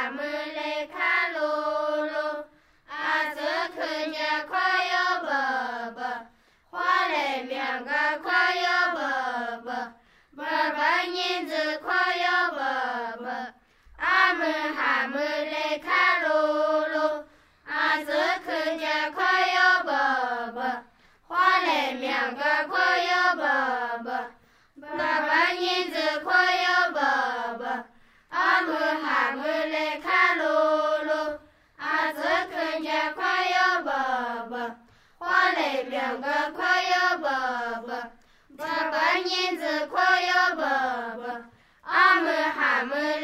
哈姆雷卡鲁鲁，阿兹克家快要爸爸，花来两个快要爸爸，爸爸年子快要爸爸，阿们哈姆雷卡鲁鲁，阿兹克家快要爸爸，花来两个快要爸爸，爸爸年子快要爸爸。阿姆哈姆雷卡鲁鲁，阿兹克家快要爸爸，花来两个快要爸爸，爸爸年子快要爸爸，阿姆哈姆。